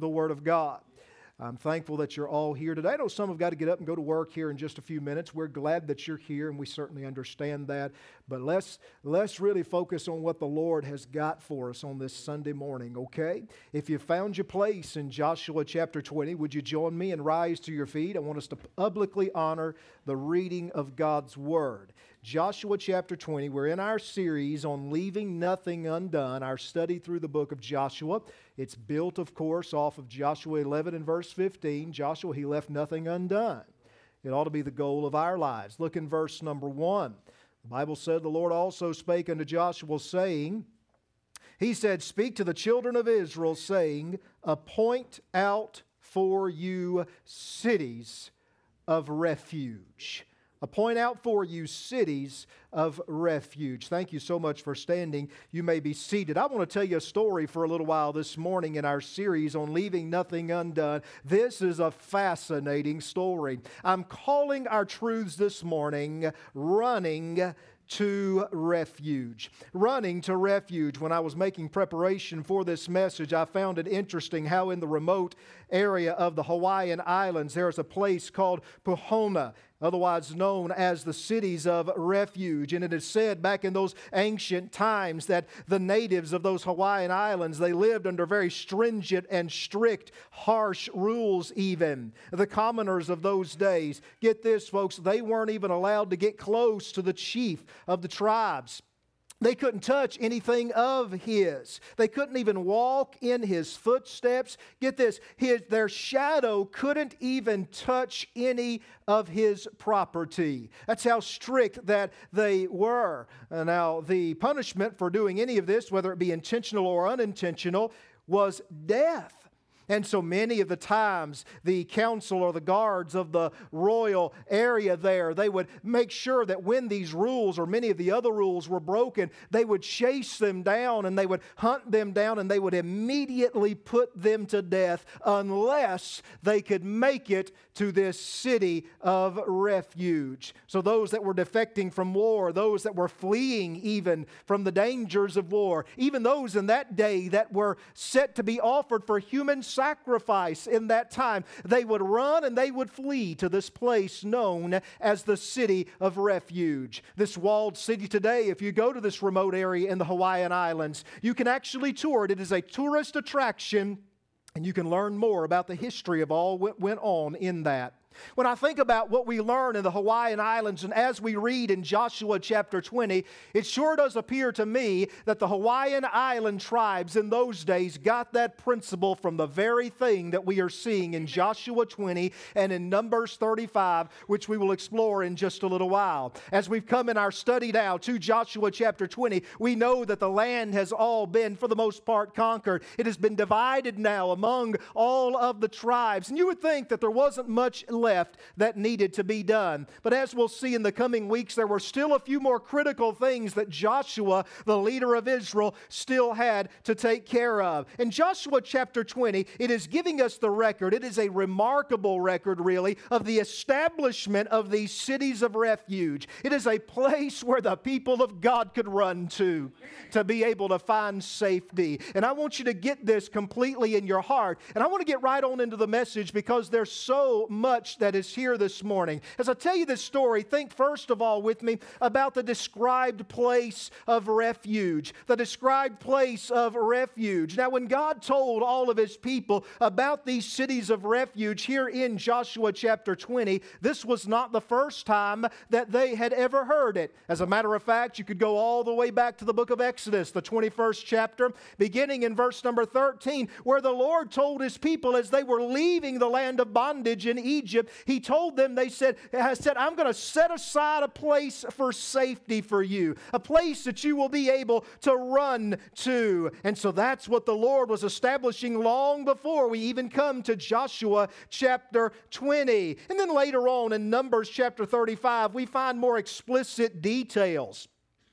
the Word of God. I'm thankful that you're all here today. I know some have got to get up and go to work here in just a few minutes. We're glad that you're here, and we certainly understand that. But let's really focus on what the Lord has got for us on this Sunday morning, okay? If you found your place in Joshua chapter 20, would you join me and rise to your feet? I want us to publicly honor the reading of God's Word. Joshua chapter 20, we're in our series on leaving nothing undone, our study through the book of Joshua. It's built, of course, off of Joshua 11 and verse 15. Joshua, he left nothing undone. It ought to be the goal of our lives. Look in verse number 1. The Bible said, the Lord also spake unto Joshua, saying, He said, Speak to the children of Israel, saying, Appoint out for you cities of refuge. Appoint out for you cities of refuge. Thank you so much for standing. You may be seated. I want to tell you a story for a little while this morning in our series on leaving nothing undone. This is a fascinating story. I'm calling our truths this morning, running to refuge. Running to refuge. When I was making preparation for this message, I found it interesting how in the remote area of the Hawaiian Islands, there is a place called Pohona, otherwise known as the cities of refuge. And it is said back in those ancient times that the natives of those Hawaiian Islands, they lived under very stringent and strict, harsh rules even. The commoners of those days, get this folks, they weren't even allowed to get close to the chief of the tribes. They couldn't touch anything of his. They couldn't even walk in his footsteps. Get this, their shadow couldn't even touch any of his property. That's how strict that they were. Now, the punishment for doing any of this, whether it be intentional or unintentional, was death. And so many of the times, the council or the guards of the royal area there, they would make sure that when these rules or many of the other rules were broken, they would chase them down and they would hunt them down and they would immediately put them to death unless they could make it to this city of refuge. So those that were defecting from war, those that were fleeing even from the dangers of war, even those in that day that were set to be offered for human sacrifice in that time, they would run and they would flee to this place known as the city of refuge. This walled city today, if you go to this remote area in the Hawaiian Islands, you can actually tour it. It is a tourist attraction, and you can learn more about the history of all what went on in that. When I think about what we learn in the Hawaiian Islands and as we read in Joshua chapter 20, it sure does appear to me that the Hawaiian Island tribes in those days got that principle from the very thing that we are seeing in Joshua 20 and in Numbers 35, which we will explore in just a little while. As we've come in our study now to Joshua chapter 20, we know that the land has all been, for the most part, conquered. It has been divided now among all of the tribes. And you would think that there wasn't much left that needed to be done. But as we'll see in the coming weeks, there were still a few more critical things that Joshua, the leader of Israel, still had to take care of. In Joshua chapter 20, it is giving us the record. It is a remarkable record, really, of the establishment of these cities of refuge. It is a place where the people of God could run to be able to find safety. And I want you to get this completely in your heart. And I want to get right on into the message because there's so much that is here this morning. As I tell you this story, think first of all with me about the described place of refuge. The described place of refuge. Now, when God told all of His people about these cities of refuge here in Joshua chapter 20, this was not the first time that they had ever heard it. As a matter of fact, you could go all the way back to the book of Exodus, the 21st chapter, beginning in verse number 13, where the Lord told His people as they were leaving the land of bondage in Egypt, He told them, I said, I'm going to set aside a place for safety for you, a place that you will be able to run to. And so that's what the Lord was establishing long before we even come to Joshua chapter 20. And then later on in Numbers chapter 35, we find more explicit details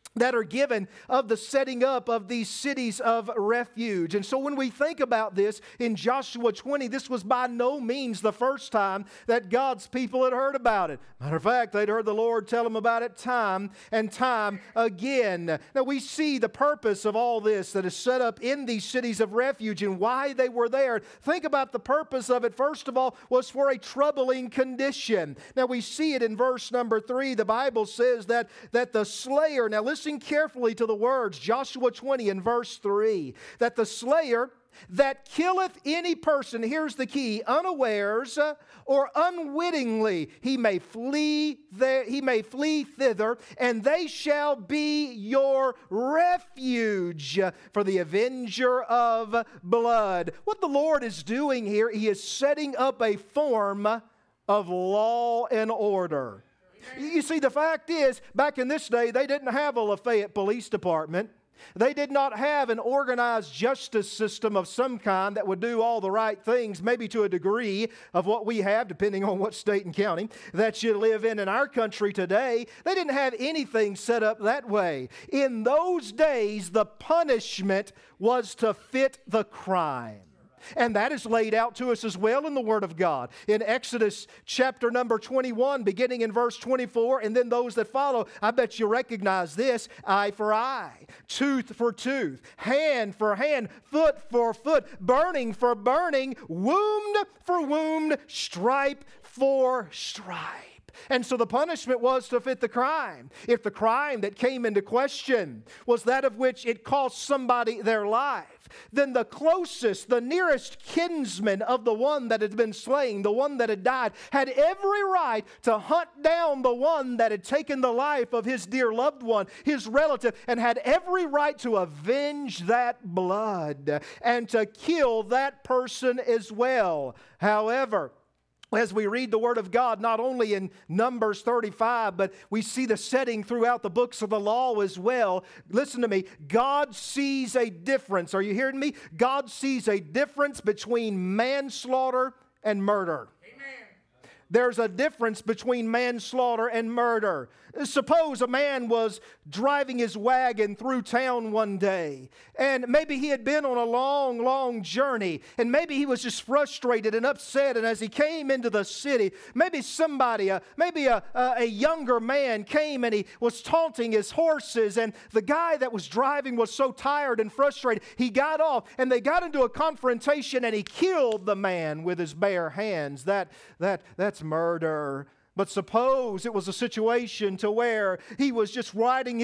that are given of the setting up of these cities of refuge. And so when we think about this in Joshua 20, this was by no means the first time that God's people had heard about it. Matter of fact, they'd heard the Lord tell them about it time and time again. Now we see the purpose of all this that is set up in these cities of refuge and why they were there. Think about the purpose of it. First of all, was for a troubling condition. Now we see it in verse number 3. The Bible says that the slayer, now listen carefully to the words, Joshua 20 and verse 3, that the slayer that killeth any person, here's the key, unawares or unwittingly, he may flee thither, and they shall be your refuge for the avenger of blood. What the Lord is doing here, He is setting up a form of law and order. You see, the fact is, back in this day, they didn't have a Lafayette Police Department. They did not have an organized justice system of some kind that would do all the right things, maybe to a degree of what we have, depending on what state and county that you live in our country today. They didn't have anything set up that way. In those days, the punishment was to fit the crime. And that is laid out to us as well in the Word of God. In Exodus chapter number 21, beginning in verse 24, and then those that follow, I bet you recognize this: eye for eye, tooth for tooth, hand for hand, foot for foot, burning for burning, wound for wound, stripe for stripe. And so the punishment was to fit the crime. If the crime that came into question was that of which it cost somebody their life, then the closest, the nearest kinsman of the one that had been slain, the one that had died, had every right to hunt down the one that had taken the life of his dear loved one, his relative, and had every right to avenge that blood and to kill that person as well. However, as we read the Word of God, not only in Numbers 35, but we see the setting throughout the books of the law as well. Listen to me. God sees a difference. Are you hearing me? God sees a difference between manslaughter and murder. There's a difference between manslaughter and murder. Suppose a man was driving his wagon through town one day, and maybe he had been on a long, long journey, and maybe he was just frustrated and upset, and as he came into the city, maybe somebody, a younger man came and he was taunting his horses, and the guy that was driving was so tired and frustrated, he got off, and they got into a confrontation, and he killed the man with his bare hands. That's murder. But suppose it was a situation to where he was just driving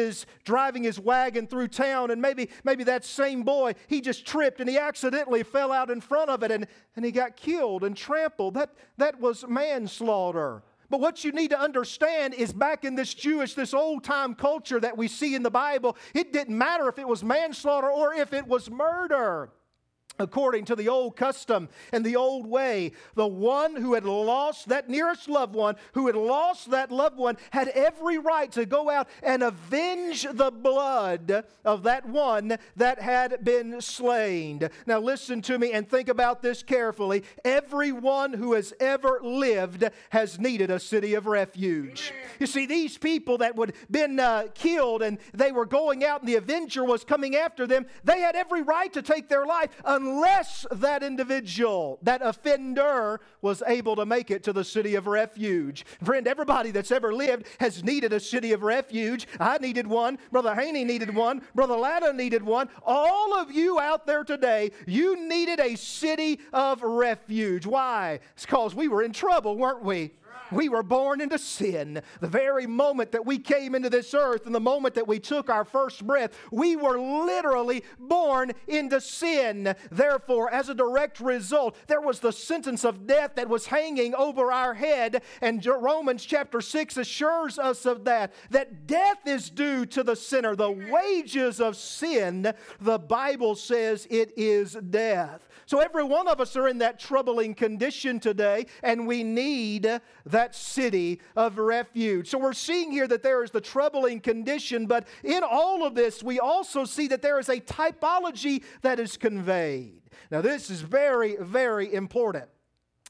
his wagon through town, and maybe that same boy, he just tripped and he accidentally fell out in front of it and he got killed and trampled. That was manslaughter. But what you need to understand is back in this old-time culture that we see in the Bible, it didn't matter if it was manslaughter or if it was murder. According to the old custom and the old way, the one who had lost that nearest loved one, who had lost that loved one, had every right to go out and avenge the blood of that one that had been slain. Now listen to me and think about this carefully. Everyone who has ever lived has needed a city of refuge. You see, these people that would have been killed and they were going out and the avenger was coming after them, they had every right to take their life unless that individual, that offender, was able to make it to the city of refuge. Friend, everybody that's ever lived has needed a city of refuge. I needed one. Brother Haney needed one. Brother Latta needed one. All of you out there today, you needed a city of refuge. Why? It's because we were in trouble, weren't we? We were born into sin. The very moment that we came into this earth and the moment that we took our first breath, we were literally born into sin. Therefore, as a direct result, there was the sentence of death that was hanging over our head. And Romans chapter 6 assures us of that death is due to the sinner. The wages of sin, the Bible says it is death. So every one of us are in that troubling condition today, and we need that city of refuge. So we're seeing here that there is the troubling condition, but in all of this, we also see that there is a typology that is conveyed. Now, this is very, very important.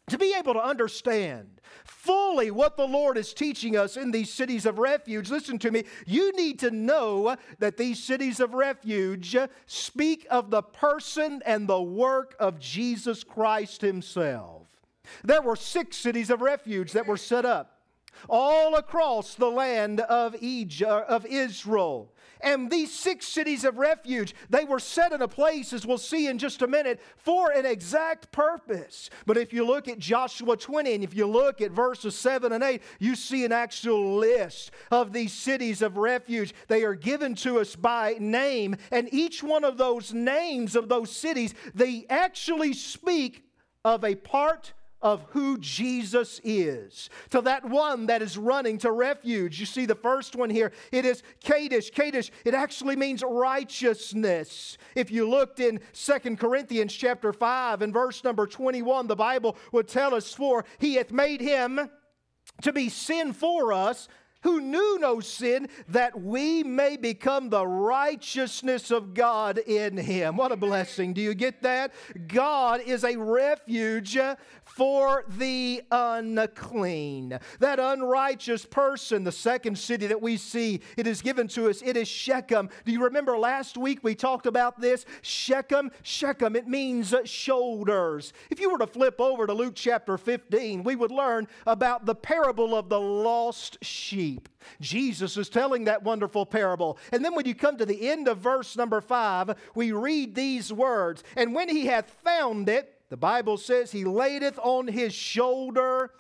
to be able to understand fully what the Lord is teaching us in these cities of refuge, listen to me, you need to know that these cities of refuge speak of the person and the work of Jesus Christ Himself. There were 6 cities of refuge that were set up all across the land of Israel. And these 6 cities of refuge, they were set in a place, as we'll see in just a minute, for an exact purpose. But if you look at Joshua 20, and if you look at verses 7 and 8, you see an actual list of these cities of refuge. They are given to us by name, and each one of those names of those cities, they actually speak of a part of who Jesus is. To that one that is running to refuge. You see the first one here. It is Kadesh. Kadesh, it actually means righteousness. If you looked in 2 Corinthians chapter 5 and verse number 21, the Bible would tell us, for He hath made Him to be sin for us, who knew no sin, that we may become the righteousness of God in Him. What a blessing. Do you get that? God is a refuge for the unclean. That unrighteous person, the second city that we see, it is given to us, it is Shechem. Do you remember last week we talked about this? Shechem, it means shoulders. If you were to flip over to Luke chapter 15, we would learn about the parable of the lost sheep. Jesus is telling that wonderful parable. And then when you come to the end of verse number 5, we read these words, and when he hath found it, the Bible says, he laideth on his shoulder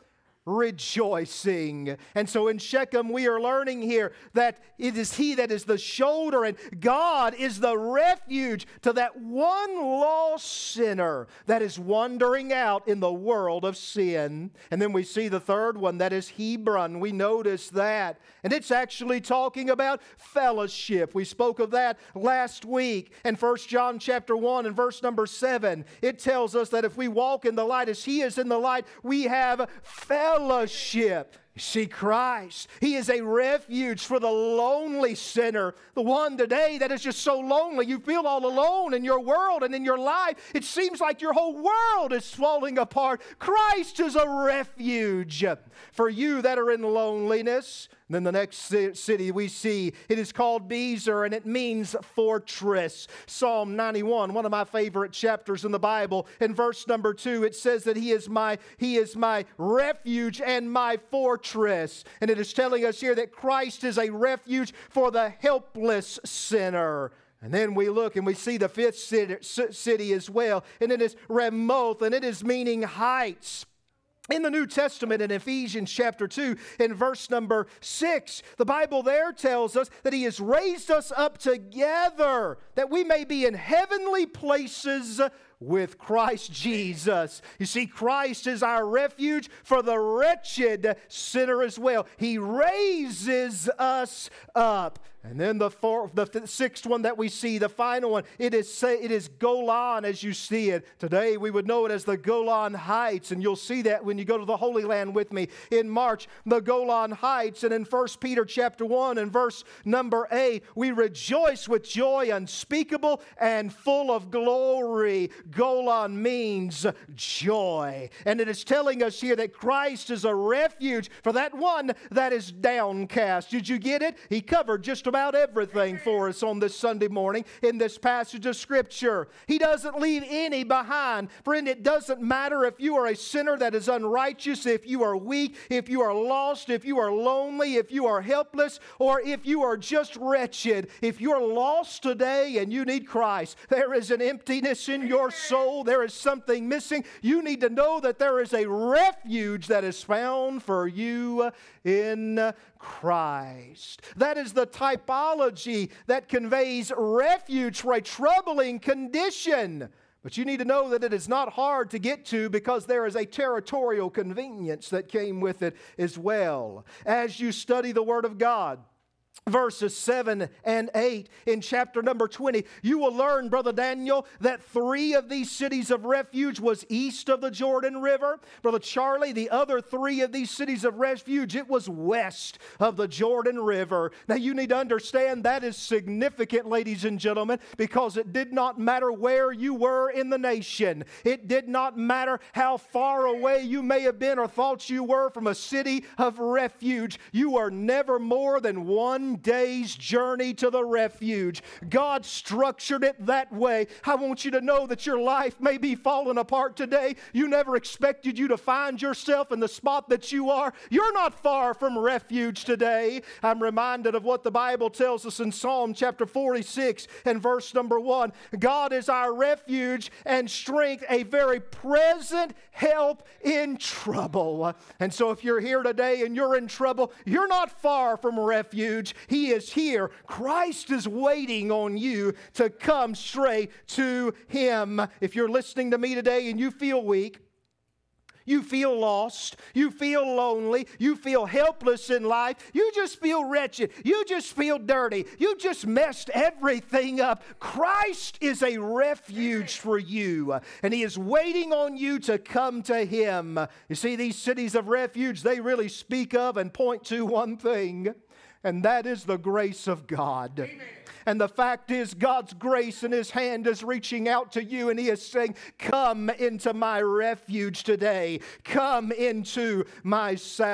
rejoicing. And so in Shechem we are learning here that it is He that is the shoulder, and God is the refuge to that one lost sinner that is wandering out in the world of sin. And then we see the third one, that is Hebron. We notice that. And it's actually talking about fellowship. We spoke of that last week. In 1 John chapter 1 and verse number 7, it tells us that if we walk in the light as He is in the light, we have fellowship. See, Christ, He is a refuge for the lonely sinner, the one today that is just so lonely. You feel all alone in your world and in your life. It seems like your whole world is falling apart. Christ is a refuge for you that are in loneliness. And then the next city we see, it is called Bezer, and it means fortress. Psalm 91, one of my favorite chapters in the Bible. In verse number 2, it says that He is my refuge and my fortress. And it is telling us here that Christ is a refuge for the helpless sinner. And then we look and we see the fifth city as well. And it is Ramoth, and it is meaning heights. In the New Testament, in Ephesians chapter 2, in verse number 6, the Bible there tells us that He has raised us up together, that we may be in heavenly places with Christ Jesus. You see, Christ is our refuge for the wretched sinner as well. He raises us up. And then the sixth one that we see, the final one, it is Golan as you see it. Today we would know it as the Golan Heights, and you'll see that when you go to the Holy Land with me in March, the Golan Heights. And in 1 Peter chapter 1 and verse number 8, we rejoice with joy unspeakable and full of glory. Golan means joy. And it is telling us here that Christ is a refuge for that one that is downcast. Did you get it? He covered just about everything for us on this Sunday morning in this passage of Scripture. He doesn't leave any behind. Friend, it doesn't matter if you are a sinner that is unrighteous, if you are weak, if you are lost, if you are lonely, if you are helpless, or if you are just wretched. If you're lost today and you need Christ, there is an emptiness in your soul. There is something missing. You need to know that there is a refuge that is found for you in Christ. That is the typology that conveys refuge for a troubling condition. But you need to know that it is not hard to get to, because there is a territorial convenience that came with it as well. As you study the Word of God, verses 7 and 8 in chapter number 20, you will learn, Brother Daniel, that 3 of these cities of refuge was east of the Jordan River. Brother Charlie, the other 3 of these cities of refuge, it was west of the Jordan River. Now you need to understand that is significant, ladies and gentlemen, because it did not matter where you were in the nation. It did not matter how far away you may have been or thought you were from a city of refuge. You are never more than one day's journey to the refuge. God structured it that way. I want you to know that your life may be falling apart today. You never expected you to find yourself in the spot that you are. You're not far from refuge today. I'm reminded of what the Bible tells us in Psalm chapter 46 and verse number 1. God is our refuge and strength, a very present help in trouble. And so if you're here today and you're in trouble, you're not far from refuge. He is here. Christ is waiting on you to come straight to Him. If you're listening to me today and you feel weak, you feel lost, you feel lonely, you feel helpless in life, you just feel wretched, you just feel dirty, you just messed everything up. Christ is a refuge for you, and He is waiting on you to come to Him. You see, these cities of refuge, they really speak of and point to one thing, and that is the grace of God. Amen. And the fact is, God's grace in His hand is reaching out to you, and He is saying, come into my refuge today. Come into my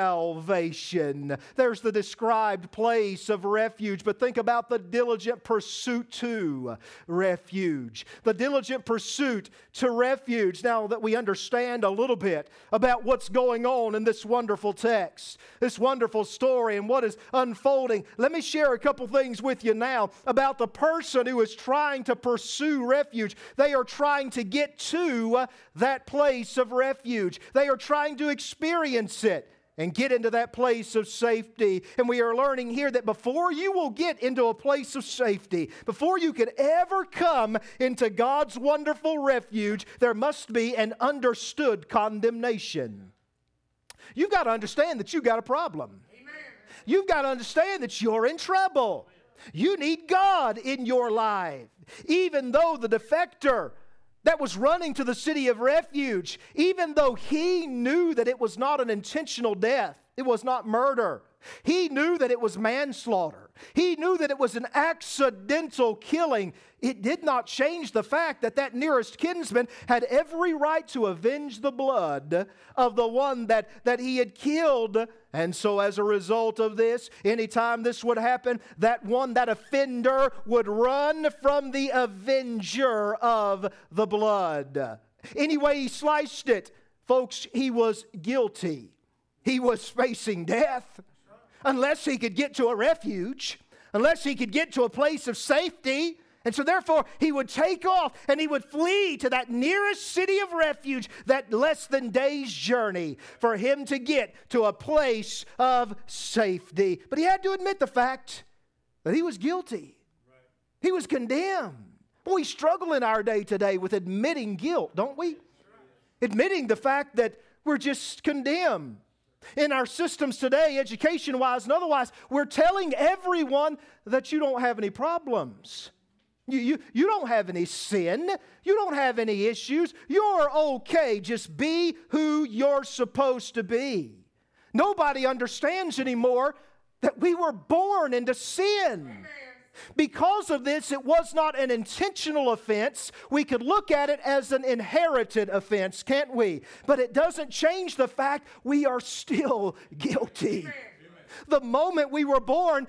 salvation. There's the described place of refuge, but think about the diligent pursuit to refuge. The diligent pursuit to refuge. Now that we understand a little bit about what's going on in this wonderful text, this wonderful story, and what is unfolding, let me share a couple things with you now about the person who is trying to pursue refuge. They are trying to get to that place of refuge. They are trying to experience it and get into that place of safety. And we are learning here that before you will get into a place of safety, before you could ever come into God's wonderful refuge, there must be an understood condemnation. You've got to understand that you've got a problem. Amen. You've got to understand that you're in trouble. You need God in your life. Even though the defector that was running to the city of refuge, even though he knew that it was not an intentional death, it was not murder, he knew that it was manslaughter, he knew that it was an accidental killing, it did not change the fact that that nearest kinsman had every right to avenge the blood of the one that he had killed. And so as a result of this, anytime this would happen, that offender would run from the avenger of the blood. Anyway, he sliced it. Folks, he was guilty. He was facing death. Unless he could get to a refuge, unless he could get to a place of safety. And so therefore, he would take off and he would flee to that nearest city of refuge, that less than day's journey for him to get to a place of safety. But he had to admit the fact that he was guilty. He was condemned. Boy, we struggle in our day today with admitting guilt, don't we? Admitting the fact that we're just condemned. In our systems today, education-wise and otherwise, we're telling everyone that you don't have any problems. You don't have any sin. You don't have any issues. You're okay. Just be who you're supposed to be. Nobody understands anymore that we were born into sin. Amen. Because of this, it was not an intentional offense. We could look at it as an inherited offense, can't we? But it doesn't change the fact we are still guilty. Amen. The moment we were born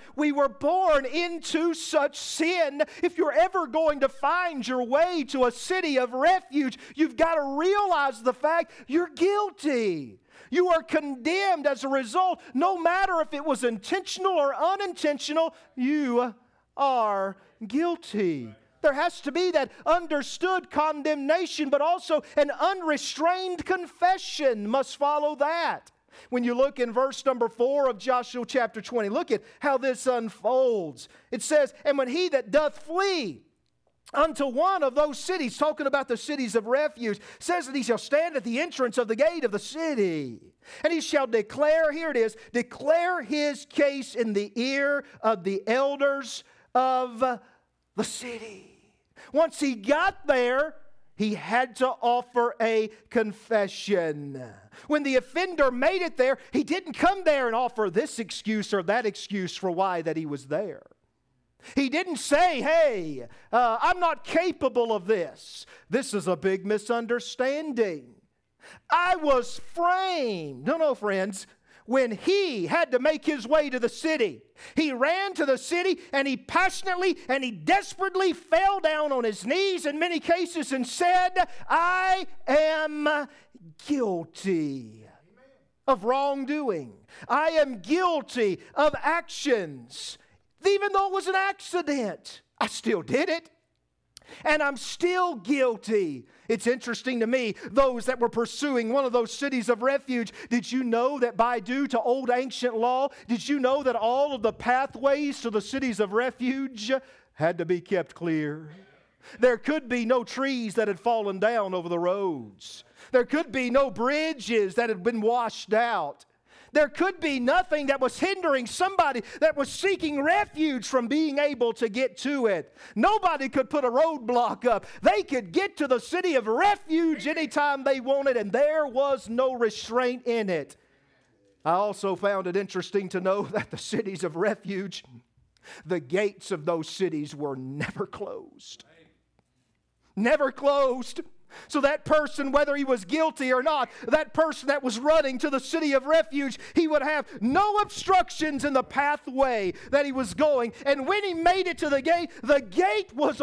into such sin. If you're ever going to find your way to a city of refuge, you've got to realize the fact you're guilty. You are condemned as a result. No matter if it was intentional or unintentional, you are guilty. There has to be that understood condemnation, but also an unrestrained confession must follow that. When you look in verse number 4 of Joshua chapter 20, look at how this unfolds. It says, and when he that doth flee unto one of those cities, talking about the cities of refuge, says that he shall stand at the entrance of the gate of the city. And he shall declare, here it is, declare his case in the ear of the elders of the city. Once he got there, he had to offer a confession. When the offender made it there, he didn't come there and offer this excuse or that excuse for why that he was there. He didn't say, hey, I'm not capable of this. This is a big misunderstanding. I was framed. No, friends. When he had to make his way to the city, he ran to the city and he passionately and he desperately fell down on his knees in many cases and said, I am guilty of wrongdoing. I am guilty of actions. Even though it was an accident, I still did it. And I'm still guilty. It's interesting to me, those that were pursuing one of those cities of refuge, did you know that by due to old ancient law, did you know that all of the pathways to the cities of refuge had to be kept clear? There could be no trees that had fallen down over the roads. There could be no bridges that had been washed out. There could be nothing that was hindering somebody that was seeking refuge from being able to get to it. Nobody could put a roadblock up. They could get to the city of refuge anytime they wanted, and there was no restraint in it. I also found it interesting to know that the cities of refuge, the gates of those cities were never closed. Never closed. So that person, whether he was guilty or not, that person that was running to the city of refuge, he would have no obstructions in the pathway that he was going. And when he made it to the gate was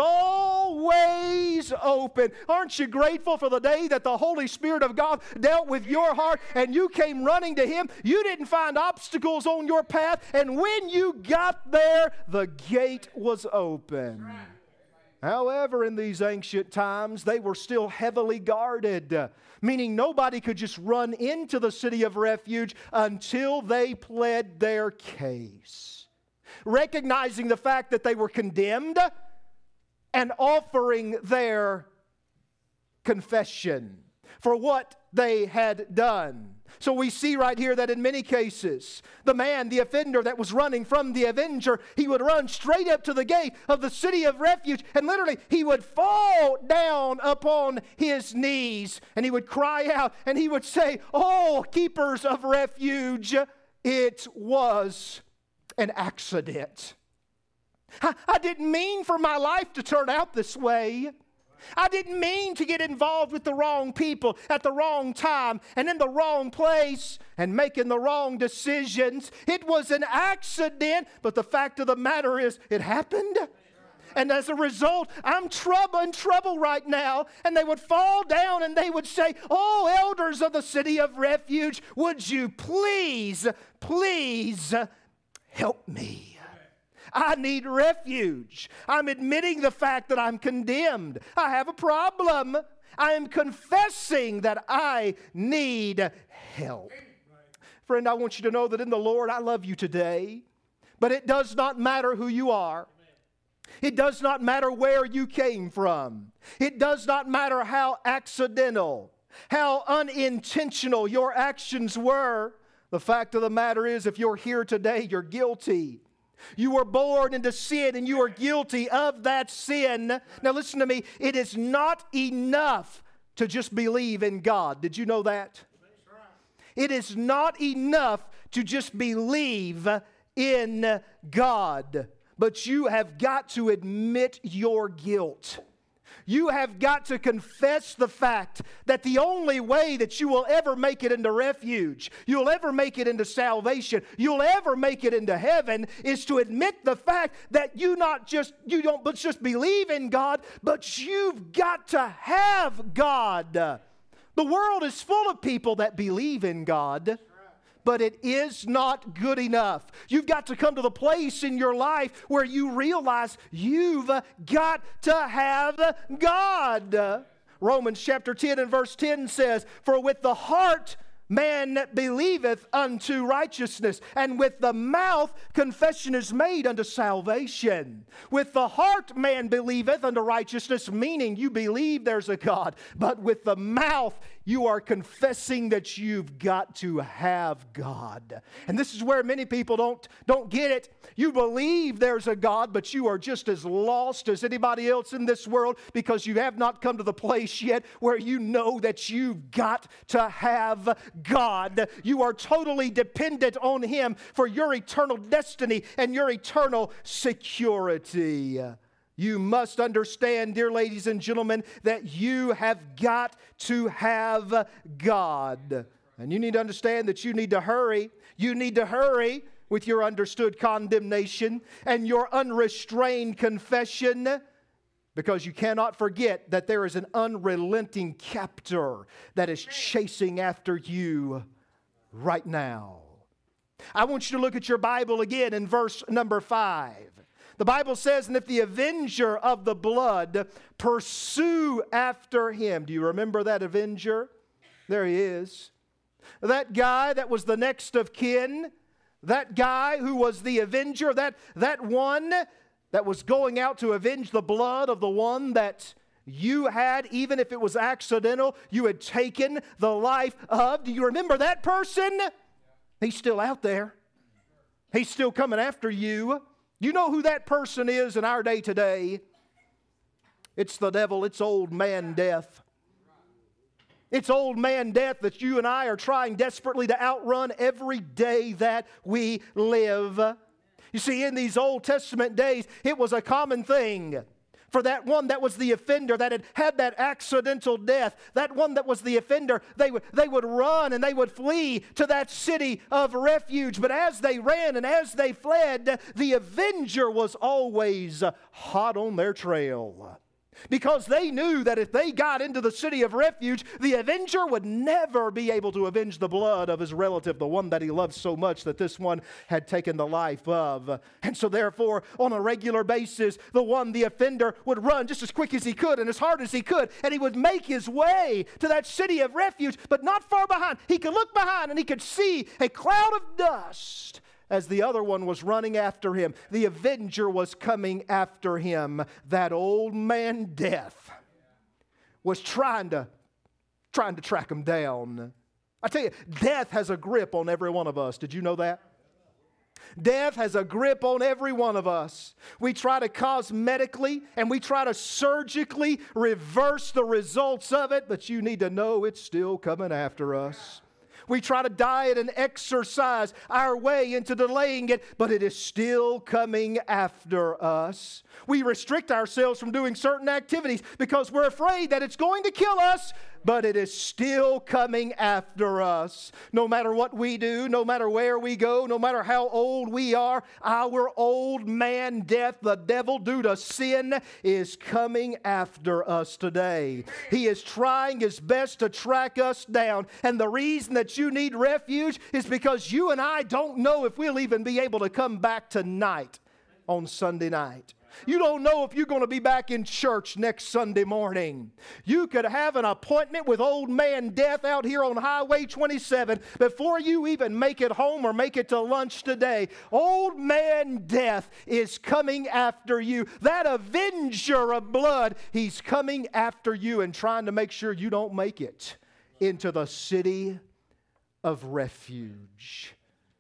always open. Aren't you grateful for the day that the Holy Spirit of God dealt with your heart and you came running to Him? You didn't find obstacles on your path, and when you got there, the gate was open. However, in these ancient times, they were still heavily guarded, meaning nobody could just run into the city of refuge until they pled their case. Recognizing the fact that they were condemned and offering their confession for what they had done. So we see right here that in many cases, the man, the offender that was running from the avenger, he would run straight up to the gate of the city of refuge, and literally he would fall down upon his knees and he would cry out and he would say, "Oh, keepers of refuge, it was an accident. I didn't mean for my life to turn out this way. I didn't mean to get involved with the wrong people at the wrong time and in the wrong place and making the wrong decisions. It was an accident, but the fact of the matter is it happened. And as a result, I'm in trouble right now." And they would fall down and they would say, "Oh, elders of the city of refuge, would you please help me? I need refuge. I'm admitting the fact that I'm condemned. I have a problem. I am confessing that I need help." Friend, I want you to know that in the Lord, I love you today. But it does not matter who you are. It does not matter where you came from. It does not matter how accidental, how unintentional your actions were. The fact of the matter is, if you're here today, you're guilty. You were born into sin and you are guilty of that sin. Now listen to me. It is not enough to just believe in God. Did you know that? It is not enough to just believe in God. But you have got to admit your guilt. You have got to confess the fact that the only way that you will ever make it into refuge, you'll ever make it into salvation, you'll ever make it into heaven is to admit the fact that you don't just believe in God, but you've got to have God. The world is full of people that believe in God, but it is not good enough. You've got to come to the place in your life where you realize you've got to have God. Romans chapter 10 and verse 10 says, "For with the heart man believeth unto righteousness, and with the mouth confession is made unto salvation. With the heart man believeth unto righteousness, meaning you believe there's a God, but with the mouth you are confessing that you've got to have God. And this is where many people don't get it. You believe there's a God, but you are just as lost as anybody else in this world because you have not come to the place yet where you know that you've got to have God. You are totally dependent on Him for your eternal destiny and your eternal security. You must understand, dear ladies and gentlemen, that you have got to have God. And you need to understand that you need to hurry. You need to hurry with your understood condemnation and your unrestrained confession, because you cannot forget that there is an unrelenting captor that is chasing after you right now. I want you to look at your Bible again in verse number 5. The Bible says, and if the avenger of the blood pursue after him. Do you remember that avenger? There he is. That guy that was the next of kin. That guy who was the avenger. That one that was going out to avenge the blood of the one that you had, even if it was accidental, you had taken the life of. Do you remember that person? He's still out there. He's still coming after you. You know who that person is in our day today? It's the devil. It's old man death. It's old man death that you and I are trying desperately to outrun every day that we live. You see, in these Old Testament days, it was a common thing for that one that was the offender, that had that accidental death, that one that was the offender, they would run and they would flee to that city of refuge. But as they ran and as they fled, the avenger was always hot on their trail. Because they knew that if they got into the city of refuge, the avenger would never be able to avenge the blood of his relative, the one that he loved so much that this one had taken the life of. And so therefore, on a regular basis, the offender would run just as quick as he could and as hard as he could, and he would make his way to that city of refuge, but not far behind. He could look behind and he could see a cloud of dust as the other one was running after him. The avenger was coming after him. That old man death was trying to track him down. I tell you, death has a grip on every one of us. Did you know that? Death has a grip on every one of us. We try to cosmetically and we try to surgically reverse the results of it, but you need to know it's still coming after us. We try to diet and exercise our way into delaying it, but it is still coming after us. We restrict ourselves from doing certain activities because we're afraid that it's going to kill us, but it is still coming after us. No matter what we do, no matter where we go, no matter how old we are, our old man death, the devil due to sin, is coming after us today. He is trying his best to track us down. And the reason that you need refuge is because you and I don't know if we'll even be able to come back tonight on Sunday night. You don't know if you're going to be back in church next Sunday morning. You could have an appointment with old man death out here on Highway 27 before you even make it home or make it to lunch today. Old man death is coming after you. That avenger of blood, he's coming after you and trying to make sure you don't make it into the city of refuge.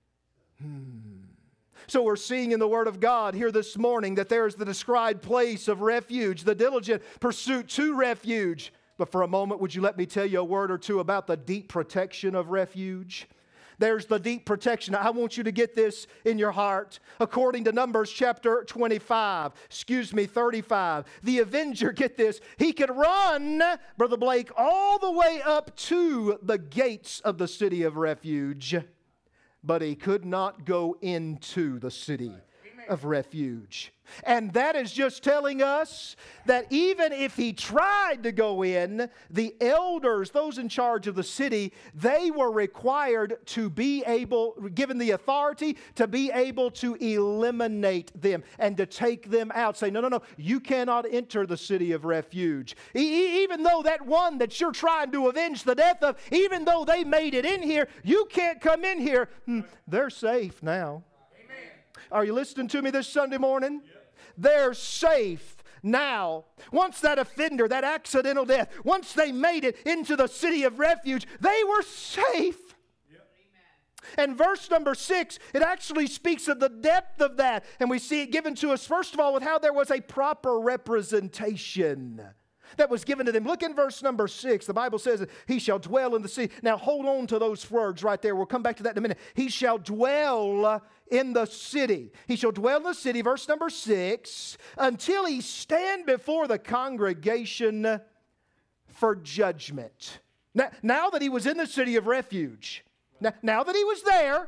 So we're seeing in the Word of God here this morning that there's the described place of refuge, the diligent pursuit to refuge. But for a moment, would you let me tell you a word or two about the deep protection of refuge? There's the deep protection. I want you to get this in your heart. According to Numbers chapter 35, 35, the avenger, get this, he could run, Brother Blake, all the way up to the gates of the city of refuge, but he could not go into the city of refuge. And that is just telling us that even if he tried to go in, the elders, those in charge of the city, they were required to be able, given the authority, to be able to eliminate them and to take them out. Say, no, you cannot enter the city of refuge. Even though that one that you're trying to avenge the death of, even though they made it in here, you can't come in here. They're safe now. Amen. Are you listening to me this Sunday morning? Yeah. They're safe now. Once that offender, that accidental death, once they made it into the city of refuge, they were safe. Yep. And verse number 6, it actually speaks of the depth of that. And we see it given to us, first of all, with how there was a proper representation that was given to them. Look in verse number 6. The Bible says that he shall dwell in the city. Now hold on to those words right there. We'll come back to that in a minute. He shall dwell in the city. He shall dwell in the city, verse number 6, until he stand before the congregation for judgment. Now that he was in the city of refuge, now that he was there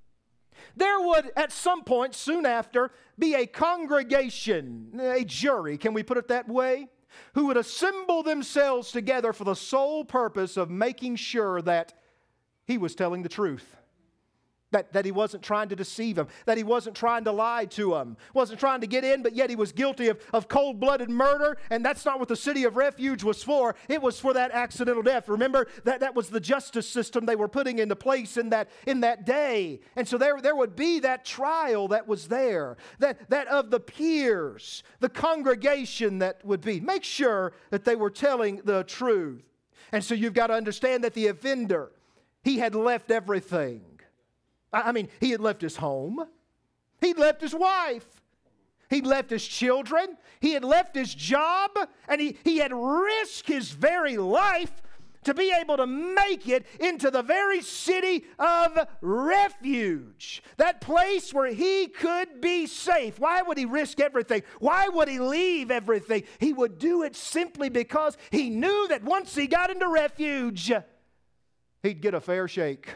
would at some point soon after be a congregation, a jury, can we put it that way? Who would assemble themselves together for the sole purpose of making sure that he was telling the truth. That he wasn't trying to deceive him. That he wasn't trying to lie to him. Wasn't trying to get in, but yet he was guilty of cold-blooded murder. And that's not what the city of refuge was for. It was for that accidental death. Remember, that was the justice system they were putting into place in that day. And so there would be that trial that was there. That of the peers, the congregation that would be. Make sure that they were telling the truth. And so you've got to understand that the offender, he had left everything. I mean, he had left his home. He'd left his wife. He'd left his children. He had left his job. And he had risked his very life to be able to make it into the very city of refuge. That place where he could be safe. Why would he risk everything? Why would he leave everything? He would do it simply because he knew that once he got into refuge, he'd get a fair shake.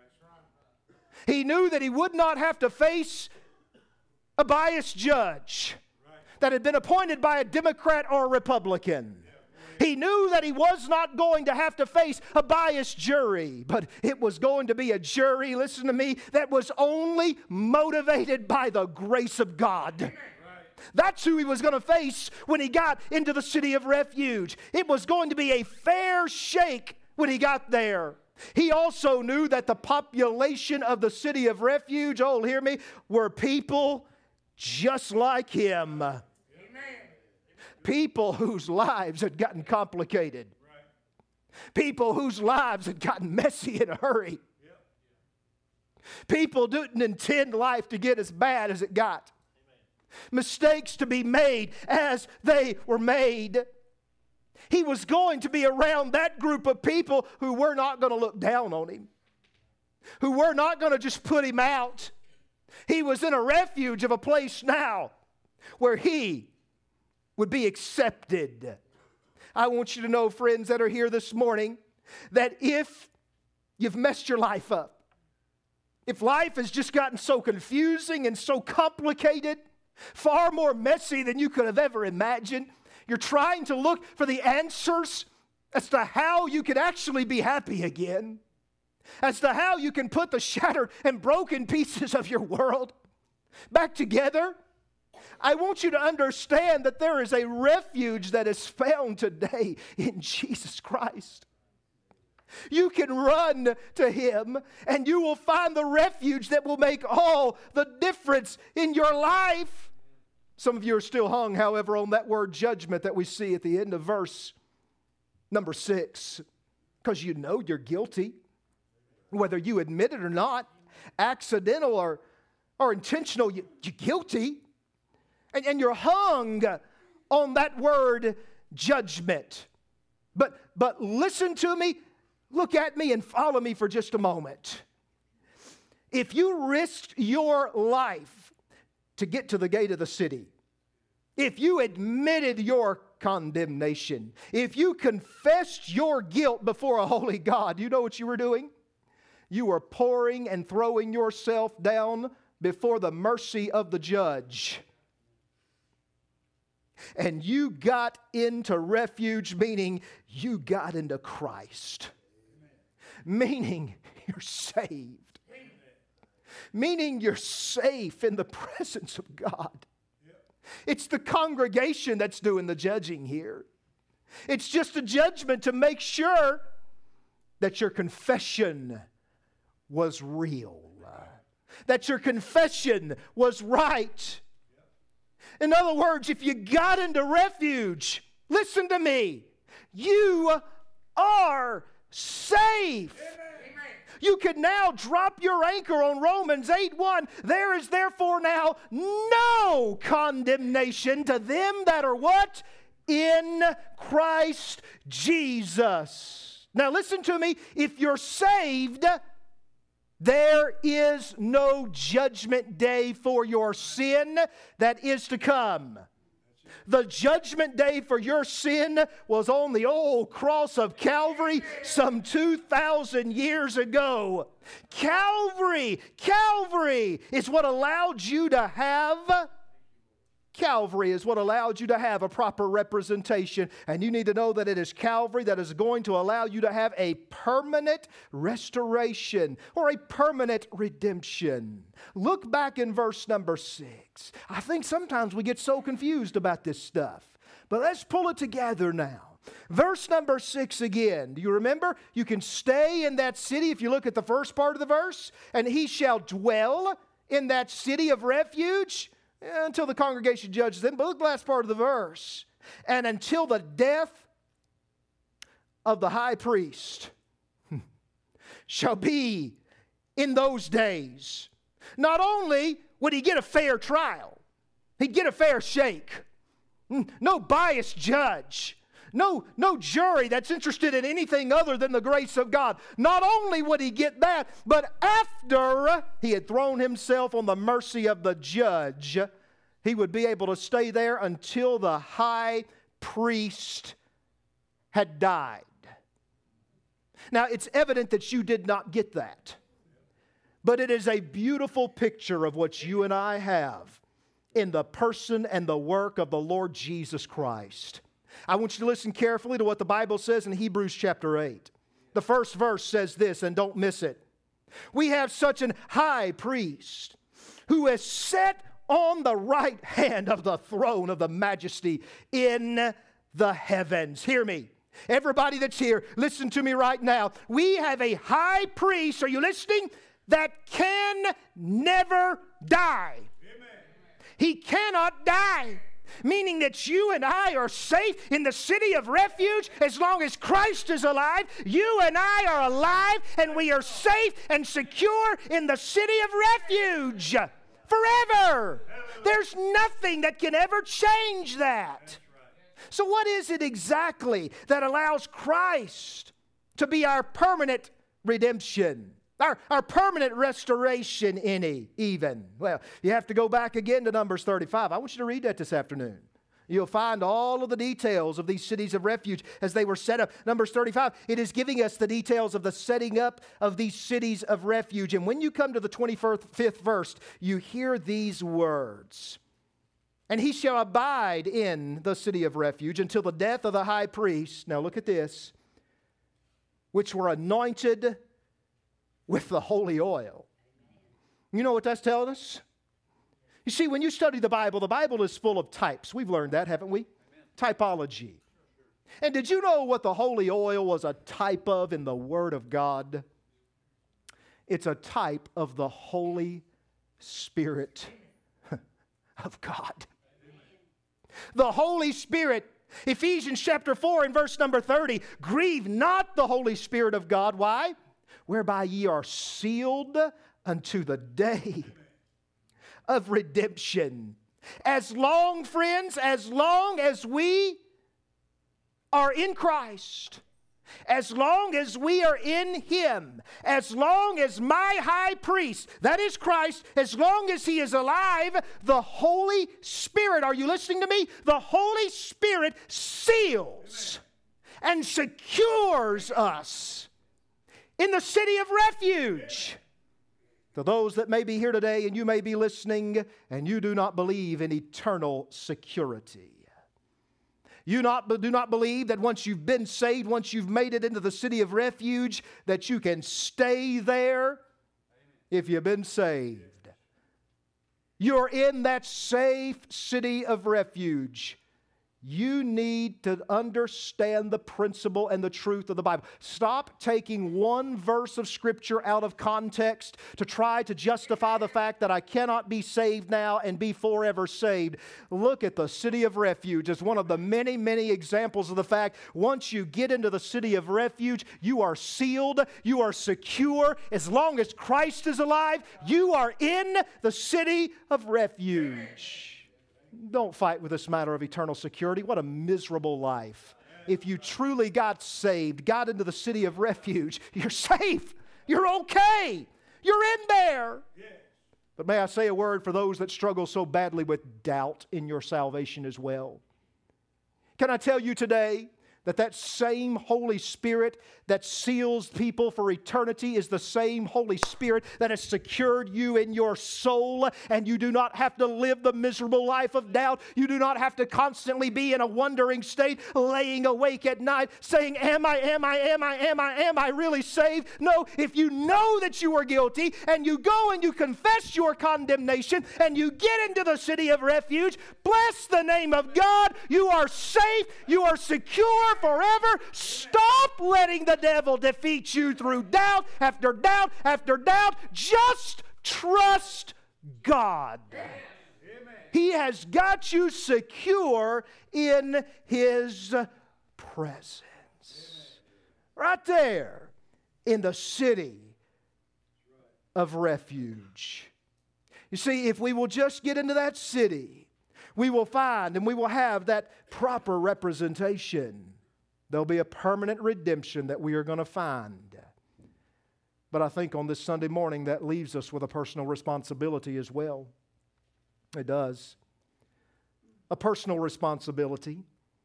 He knew that he would not have to face a biased judge that had been appointed by a Democrat or a Republican. He knew that he was not going to have to face a biased jury, but it was going to be a jury, listen to me, that was only motivated by the grace of God. That's who he was going to face when he got into the city of refuge. It was going to be a fair shake when he got there. He also knew that the population of the city of refuge, oh, hear me, were people just like him. Amen. People whose lives had gotten complicated. Right. People whose lives had gotten messy in a hurry. Yep. People didn't intend life to get as bad as it got. Amen. Mistakes to be made as they were made. He was going to be around that group of people who were not going to look down on him, who were not going to just put him out. He was in a refuge of a place now where he would be accepted. I want you to know, friends that are here this morning, that if you've messed your life up, if life has just gotten so confusing and so complicated, far more messy than you could have ever imagined, you're trying to look for the answers as to how you can actually be happy again, as to how you can put the shattered and broken pieces of your world back together. I want you to understand that there is a refuge that is found today in Jesus Christ. You can run to Him and you will find the refuge that will make all the difference in your life. Some of you are still hung, however, on that word judgment that we see at the end of verse number 6. Because you know you're guilty. Whether you admit it or not, accidental or intentional, you're guilty. And you're hung on that word judgment. But listen to me, look at me and follow me for just a moment. If you risked your life to get to the gate of the city, if you admitted your condemnation, if you confessed your guilt before a holy God, you know what you were doing? You were pouring and throwing yourself down before the mercy of the judge. And you got into refuge, meaning you got into Christ. Meaning you're saved. Meaning you're safe in the presence of God. It's the congregation that's doing the judging here. It's just a judgment to make sure that your confession was real. That your confession was right. In other words, if you got into refuge, listen to me, you are safe. Amen. You can now drop your anchor on Romans 8:1. There is therefore now no condemnation to them that are what? In Christ Jesus. Now listen to me. If you're saved, there is no judgment day for your sin that is to come. The judgment day for your sin was on the old cross of Calvary some 2,000 years ago. Calvary is what allowed you to have Calvary is what allowed you to have a proper representation. And you need to know that it is Calvary that is going to allow you to have a permanent restoration or a permanent redemption. Look back in verse number 6. I think sometimes we get so confused about this stuff. But let's pull it together now. Verse number 6 again. Do you remember? You can stay in that city if you look at the first part of the verse. And he shall dwell in that city of refuge until the congregation judges them. But look at the last part of the verse. And until the death of the high priest shall be in those days. Not only would he get a fair trial, he'd get a fair shake. No biased judge. No jury that's interested in anything other than the grace of God. Not only would he get that, but after he had thrown himself on the mercy of the judge, he would be able to stay there until the high priest had died. Now, it's evident that you did not get that. But it is a beautiful picture of what you and I have in the person and the work of the Lord Jesus Christ. I want you to listen carefully to what the Bible says in Hebrews chapter 8. The first verse says this, and don't miss it. We have such an high priest who is set on the right hand of the throne of the majesty in the heavens. Hear me. Everybody that's here, listen to me right now. We have a high priest, are you listening? That can never die. Amen. He cannot die. Meaning that you and I are safe in the city of refuge as long as Christ is alive. You and I are alive and we are safe and secure in the city of refuge forever. There's nothing that can ever change that. So what is it exactly that allows Christ to be our permanent redemption? Our permanent restoration in even. Well, you have to go back again to Numbers 35. I want you to read that this afternoon. You'll find all of the details of these cities of refuge as they were set up. Numbers 35, it is giving us the details of the setting up of these cities of refuge. And when you come to the 25th verse, you hear these words. And he shall abide in the city of refuge until the death of the high priest. Now look at this. Which were anointed with the holy oil. You know what that's telling us? You see, when you study the Bible is full of types. We've learned that, haven't we? Amen. Typology. And did you know what the holy oil was a type of in the Word of God? It's a type of the Holy Spirit of God. The Holy Spirit. Ephesians chapter 4 and verse number 30. Grieve not the Holy Spirit of God. Why? Whereby ye are sealed unto the day of redemption. As long, friends, as long as we are in Christ, as long as we are in Him, as long as my high priest, that is Christ, as long as He is alive, the Holy Spirit, are you listening to me? The Holy Spirit seals and secures us in the city of refuge. To those that may be here today and you may be listening and you do not believe in eternal security. You do not believe that once you've been saved, once you've made it into the city of refuge, that you can stay there if you've been saved. You're in that safe city of refuge. You need to understand the principle and the truth of the Bible. Stop taking one verse of Scripture out of context to try to justify the fact that I cannot be saved now and be forever saved. Look at the city of refuge as one of the many, many examples of the fact once you get into the city of refuge, you are sealed, you are secure. As long as Christ is alive, you are in the city of refuge. Don't fight with this matter of eternal security. What a miserable life. If you truly got saved, got into the city of refuge, you're safe. You're okay. You're in there. But may I say a word for those that struggle so badly with doubt in your salvation as well? Can I tell you today that same Holy Spirit that seals people for eternity is the same Holy Spirit that has secured you in your soul, and you do not have to live the miserable life of doubt. You do not have to constantly be in a wondering state, laying awake at night, saying, am I really saved? No, if you know that you are guilty, and you go and you confess your condemnation, and you get into the city of refuge, bless the name of God, you are safe, you are secure forever. Stop letting the devil defeat you through doubt after doubt after doubt. Just trust God. Amen. He has got you secure in His presence. Amen. Right there in the city of refuge. You see, if we will just get into that city, we will find and we will have that proper representation. There'll be a permanent redemption that we are going to find. But I think on this Sunday morning that leaves us with a personal responsibility as well. It does. A personal responsibility.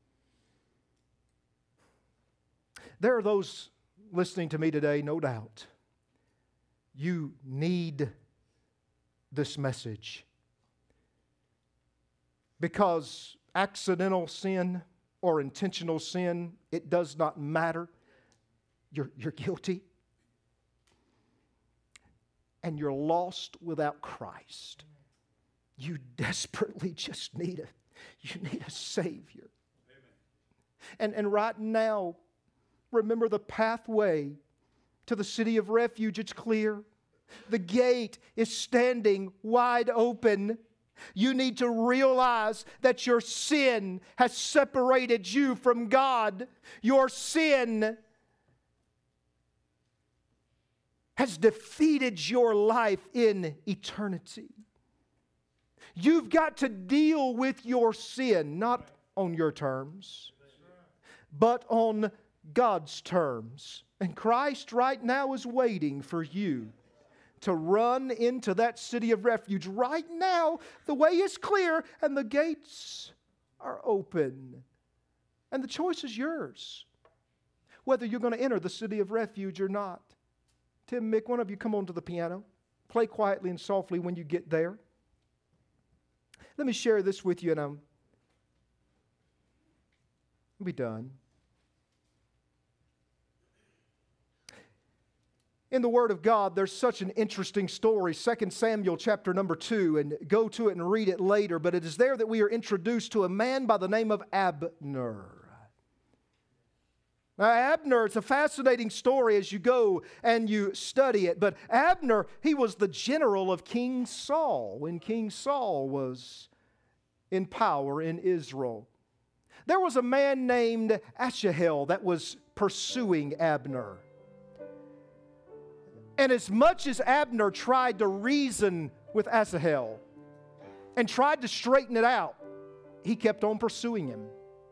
There are those listening to me today, no doubt. You need this message. Because accidental sin or intentional sin, it does not matter. You're guilty. And you're lost without Christ. You desperately just need a Savior. Amen. And right now, remember the pathway to the city of refuge, it's clear. The gate is standing wide open. You need to realize that your sin has separated you from God. Your sin has defeated your life in eternity. You've got to deal with your sin, not on your terms, but on God's terms. And Christ right now is waiting for you to run into that city of refuge. Right now, the way is clear and the gates are open. And the choice is yours, whether you're going to enter the city of refuge or not. Tim, Mick, one of you come onto the piano. Play quietly and softly when you get there. Let me share this with you and I'll be done. In the Word of God, there's such an interesting story, 2 Samuel chapter number 2, and go to it and read it later, but it is there that we are introduced to a man by the name of Abner. Now, Abner, it's a fascinating story as you go and you study it, but Abner, he was the general of King Saul when King Saul was in power in Israel. There was a man named Asahel that was pursuing Abner. And as much as Abner tried to reason with Asahel and tried to straighten it out, he kept on pursuing him.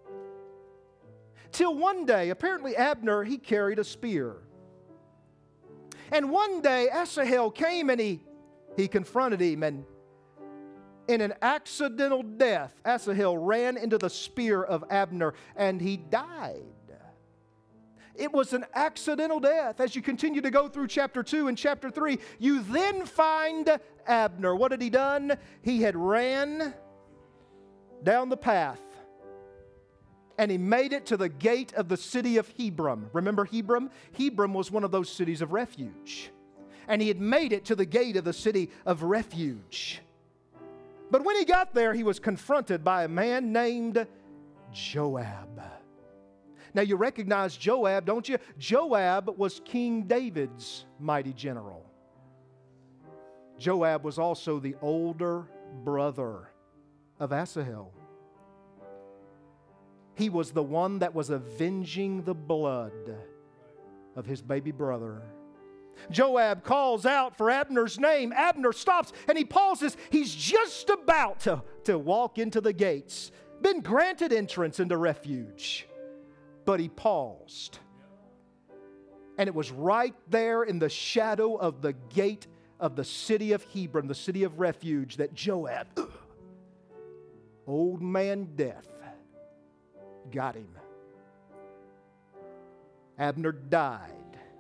Till one day, apparently Abner, he carried a spear. And one day Asahel came and he confronted him, and in an accidental death, Asahel ran into the spear of Abner and he died. it was an accidental death. As you continue to go through chapter 2 and chapter 3, you then find Abner. What had he done? He had ran down the path, and he made it to the gate of the city of Hebron. Remember Hebron? Hebron was one of those cities of refuge. And he had made it to the gate of the city of refuge. But when he got there, he was confronted by a man named Joab. Now you recognize Joab, don't you? Joab was King David's mighty general. Joab was also the older brother of Asahel. He was the one that was avenging the blood of his baby brother. Joab calls out for Abner's name. Abner stops and he pauses. He's just about to walk into the gates. Been granted entrance into refuge. But he paused. And it was right there in the shadow of the gate of the city of Hebron, the city of refuge, that Joab, old man death, got him. Abner died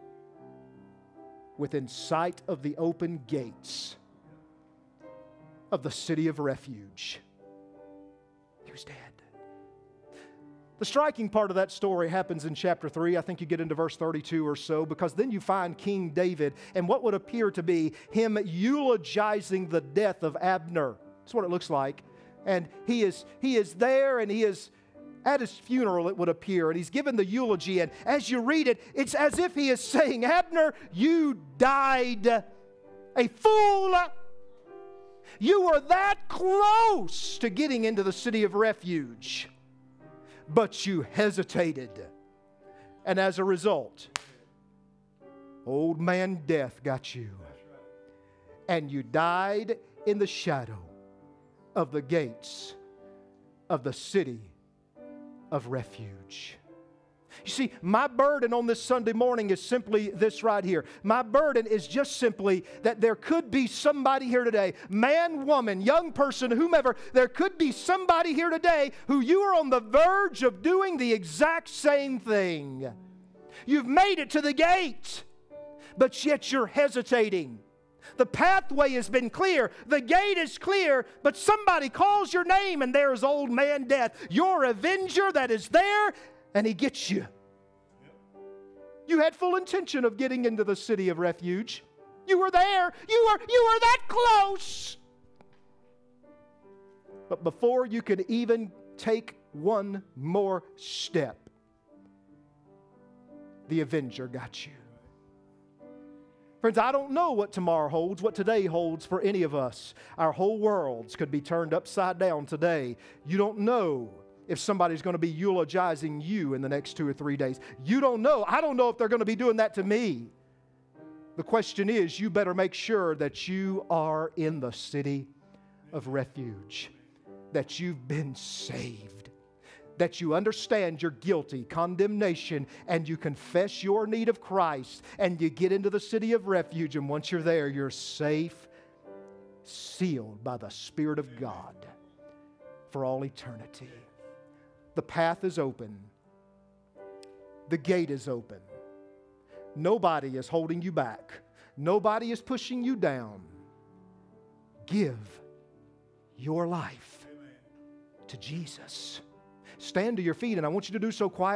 within sight of the open gates of the city of refuge. He was dead. The striking part of that story happens in chapter 3. I think you get into verse 32 or so, because then you find King David and what would appear to be him eulogizing the death of Abner. That's what it looks like. And he is there, and he is at his funeral, it would appear, and he's given the eulogy, and as you read it, it's as if he is saying, Abner, you died a fool. You were that close to getting into the city of refuge, but you hesitated. And as a result, old man death got you. And you died in the shadow of the gates of the city of refuge. You see, my burden on this Sunday morning is simply this right here. My burden is just simply that there could be somebody here today, man, woman, young person, whomever, there could be somebody here today who you are on the verge of doing the exact same thing. You've made it to the gate, but yet you're hesitating. The pathway has been clear. The gate is clear, but somebody calls your name and there's old man death, your avenger that is there, and he gets you. You had full intention of getting into the city of refuge. You were there. You were that close. But before you could even take one more step, the avenger got you. Friends, I don't know what tomorrow holds, what today holds for any of us. Our whole worlds could be turned upside down today. You don't know if somebody's going to be eulogizing you in the next 2 or 3 days. You don't know. I don't know if they're going to be doing that to me. The question is, you better make sure that you are in the city of refuge, that you've been saved, that you understand you're guilty, condemnation, and you confess your need of Christ, and you get into the city of refuge, and once you're there, you're safe, sealed by the Spirit of God for all eternity. The path is open. The gate is open. Nobody is holding you back. Nobody is pushing you down. Give your life to Jesus. Stand to your feet, and I want you to do so quietly.